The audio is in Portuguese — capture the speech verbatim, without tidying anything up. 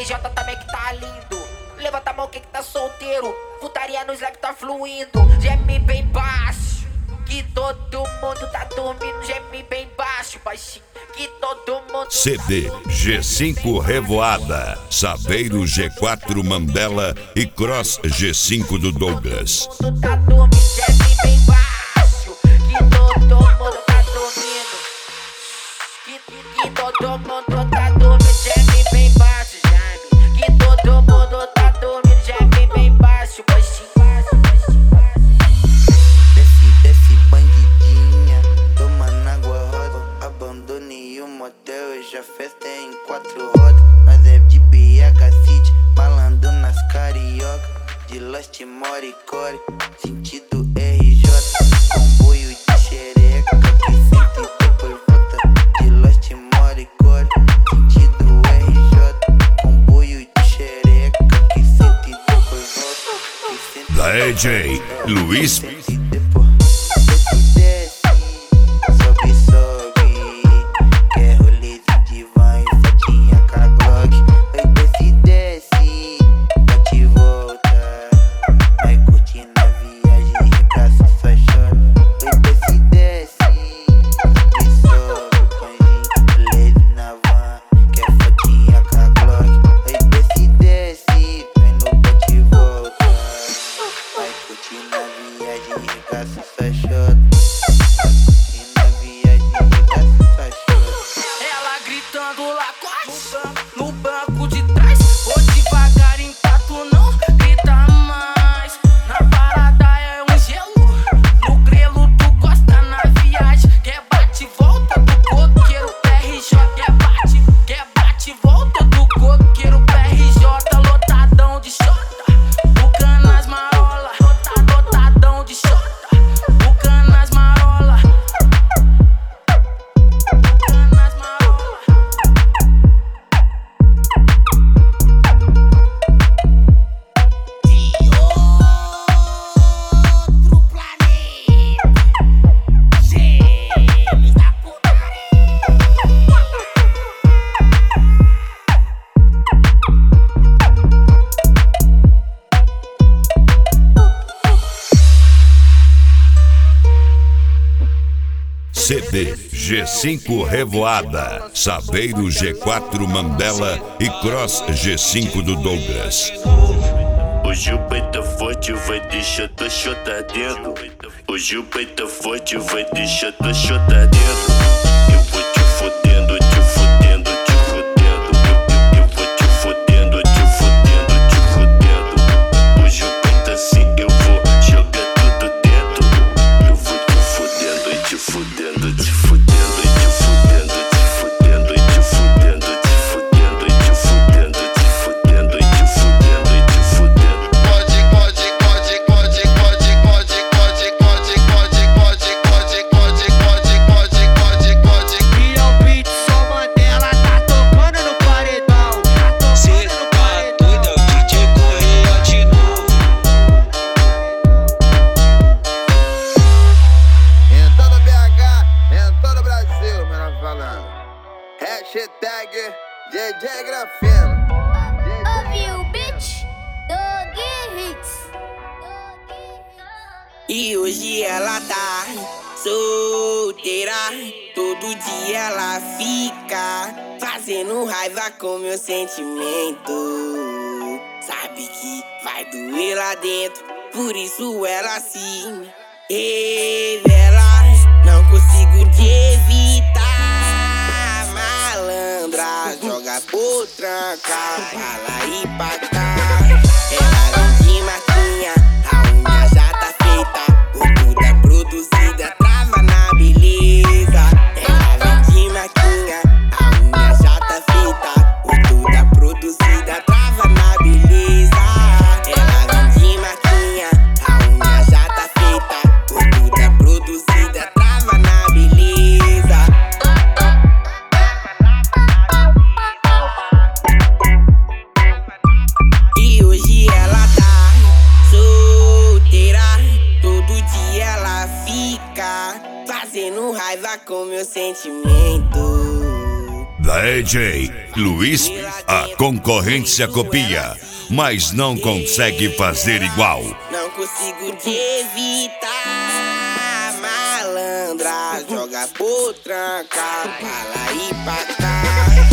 R J também que tá lindo. Levanta a mão quem que tá solteiro. Putaria no slap tá fluindo. Geme bem baixo, que todo mundo tá dormindo. Geme bem baixo, baixinho, que todo mundo. C D G cinco Revoada, Saveiro G quatro Mandela e Cross G cinco do Douglas. Todo mundo tá dormindo. Geme bem baixo, que todo mundo tá dormindo. Que, que, que todo mundo tá dormindo. Geme bem baixo, geme, que todo mundo tá dormindo. Geme bem baixo, baixinho. Desce, desce, bandidinha, tomando água roda. Abandonei o motel, hoje a festa é em quatro rodas. Nós é de B H City, balando nas carioca. De Lost Moricore, sentido R J. Comboio de xereca, que senta e depois volta. De Lost Moricore, sentido R J. Comboio de xereca, que senta e depois volta. Que senta Da D J Luiz. Ela gritando lá no banco de trás. Vou devagarinho pra tu não gritar mais. Na parada é um gelo, no grelo tu gosta na viagem. Quer bate e volta do coqueiro R J. Quer bate, quer bate e volta do coqueiro R J. Lotadão de xota, o canas marola. Lotadão de xota, o canas marola. C D G cinco Revoada, Saveiro G quatro Mandela e Cross G cinco do Douglas. Hoje o peito é forte, vai deixar tua chota dentro. Hoje o peito é forte, vai deixar tua chota dentro. Eu vou te fodendo, te fodendo, te fodendo. Eu, eu, eu vou te fodendo, te fodendo, te fodendo. Hoje o peito é assim, eu vou jogar tudo dentro. Eu vou te fodendo e te fodendo, te fodendo e te fodendo, te fodendo e te fodendo, te fodendo e te fodendo, te fodendo e te fodendo e te fodendo. Pode, pode, pode, pode, pode, pode, pode, pode, pode, pode, pode, pode, pode, pode, pode, pode. E é o beat, só Mandela tá tocando no paredão. Cê tá doido, é o D J Correia de novo. Em todo B H, em todo Brasil, meu nome falando. Hashtag D J Grafeno. Ouviu, bitch? Dog Hits. E hoje ela tá solteira. Todo dia ela fica fazendo raiva com meu sentimento. Sabe que vai doer lá dentro, por isso ela se revela. Não consigo te evitar, malandra. Joga por trancar, pra lá e pra cá. Ela vem de marquinha, a unha já tá feita. Gordura produzida, trava na beleza. Ela vem de marquinha, a unha já tá feita. Gordura produzida, trava na beleza. Ela vem de marquinha, a unha já tá feita. Gordura produzida, trava na beleza. E hoje ela tá solteira. Todo dia ela fica fazendo raiva com meu sentimento. D J Luiz, a concorrência copia, mas não consegue fazer igual. Não consigo te evitar, malandra. Joga por tranca, pra lá e pra cá.